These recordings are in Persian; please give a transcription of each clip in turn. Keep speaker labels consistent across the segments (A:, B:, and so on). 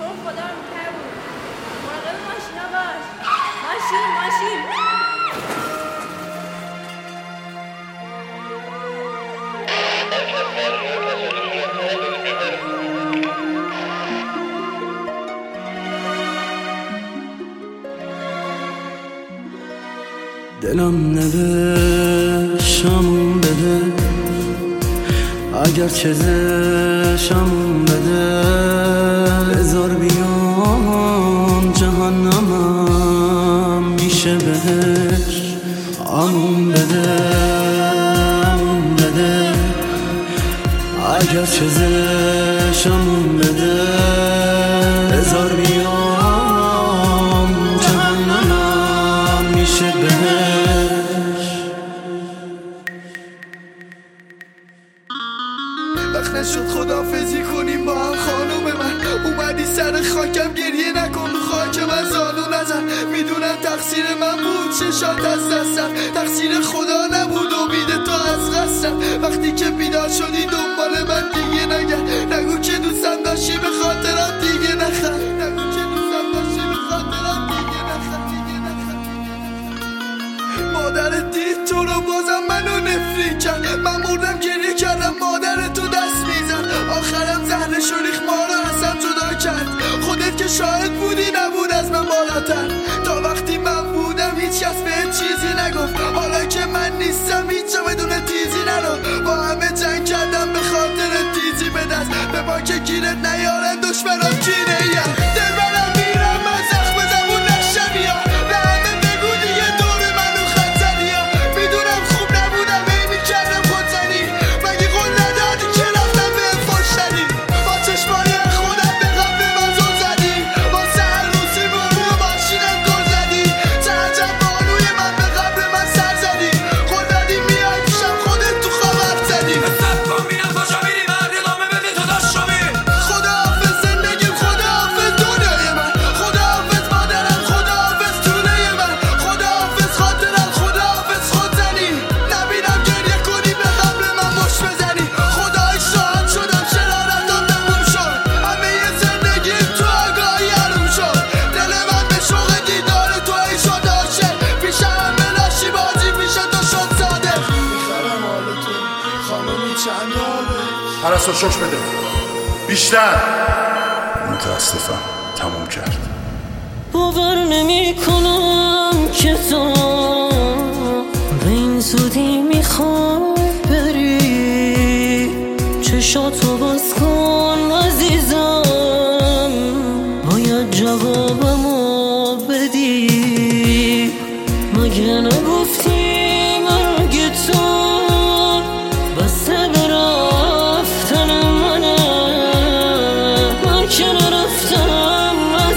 A: خدا رو می‌کرد بود. مراقب ماشینا باش. ماشین
B: دلم نوشتمون بده اگر چه زشمون بده بذار بیام جهنمم میشه بهش امون بده اگر چه زشمون بده بذار بیام جهنمم میشه بهش.
C: وقت نشد خداحافظی کنیم با هم خانوم من، اومدی سر خاکم گریه نکن رو خاک من زانو نزن، میدونم تقصیر من بود چشات از دستم، تقصیر خدا نبود امید تو از قصرم، وقتی که بیدار شدی دنبال من دیگه نگرد، نگو که دوستم داشتی به خاطرات دیگه نخند، نگو که دوستم داشتی به خاطرات دیگه نخند. مادرت دید تو رو بازم منو نفری کرد، من مردم گریه کردم مادرت تو دست میزن، آخرم زهرش و ریخ ما رو اصلا جدا کرد، خودت که شاهد بودی نبود از من بالاتر، تا وقتی من بودم هیچ کس به چیزی نگفت، حالا که من نیستم هیچ جا بدون تیزی نرو، با همه جنگ کردم به خاطر تیزی به دست، به ما که گیرت نیارن دشمنان کینه ایم، دل برم میرم من زخم زبون نشمی ها، به همه بگو دیگه دور منو خطری ها، میدونم خوب نبودم هی میکردم خودزنی، مگه قول ندادی که رفتم به فشتنی، با چشمای خودم به قبل من زل زدی، با سهر روزی رو ماشینم گل زدی، چه عجب بانوی من به قبل من سر زدی، قول دادی میای پیشم خودت تو خواب زدی،
D: سب کن بینم کجا میری مرد ادامه بده تو داشت رو میری،
C: خداحافظ زندگیم، خداحافظ دنیای من، خداحافظ مادرم، خداحافظ تونه من، خداحافظ خاطرم، خداحافظ خودزنی، نبینم گریه کنی به قبل من مش بزنی، خدای شاهد شدم شرارتم تموم شد، همه زندگیم تو آگاهی حروم شد، دل من به شوق دیدار تو ای شد عاشق، پیش همه لاشی بازی پیش تو شد صادق، میخرم حال تو خانمی چند یاره
E: پرستو شش بده بیشتر. متاسفم تموم کرد.
F: باور نمی کنم که تو به این زودی میخوای بری، چشاتو باز کن عزیزم باید جوابمو بدی، مگه نگفتی مرگ تو بسته به رفتن منه، من که نرفتم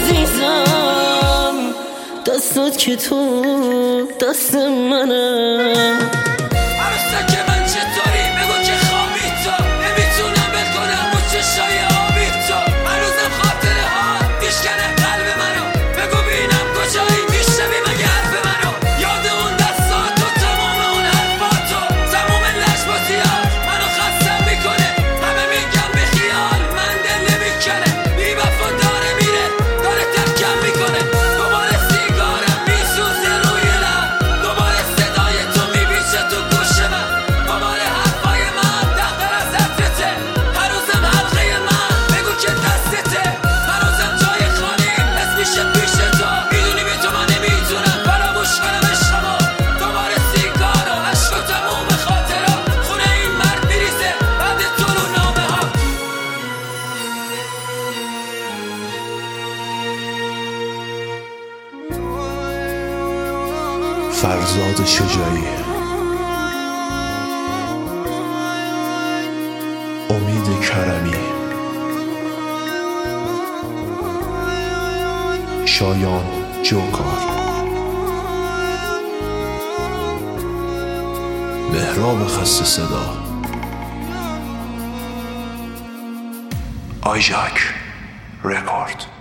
F: عزیزم دستات که تو دست منه.
D: عروسک من چطوری بگو که خوابی تو، نمیتونم بل کنم رو چشای آبی تو، هنوزم خاطره ها دیشکنه قلب منو، بگو بینم کجایی میشنوی مگه حرف منو، یاد اون دستاتو تمام اون حرفاتو، تمام لجباتیات منو خستم میکنه، همه میگم به خیال من دل نمیکنه، بی وفا داره میره داره ترکم میکنه، دوباره سیگارم میسوزه روی لب، دوباره صدای تو میبیشه تو گوش من، دوباره حرفای من دختر از عطرته، هنوزم حلقه من بگو که دستته، هنوزم جای خالیم اسمیشه پیش تو، میدونی بی تو من نمیتونم فراموش کنم عشقمو، دوباره سیگار و عشق و تموم خاطرها، خونه این مرد میریزه بعد تو رو نامه ها.
E: فرزاد شجاعی، امید کرمی، شایان جوکار، مهراب خسته صدا، آیژاک رکورد.